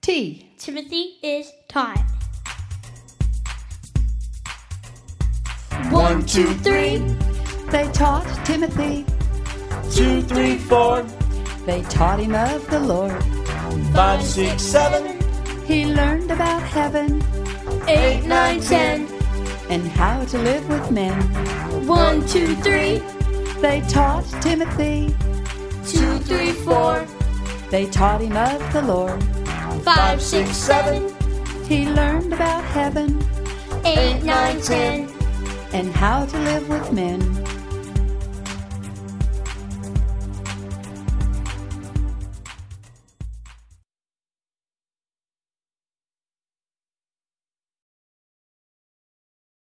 T. Timothy is taught. 1, 2, 3. They taught Timothy. 2, 3, 4. They taught him of the Lord. 5, 6, 7. He learned about heaven 8, 9, 10. and how to live with men. 1, 2, 3. They taught Timothy. 2, 3, 4. They taught him of the Lord. 5, 6, 7. He learned about heaven 8, 9, 10. and how to live with men.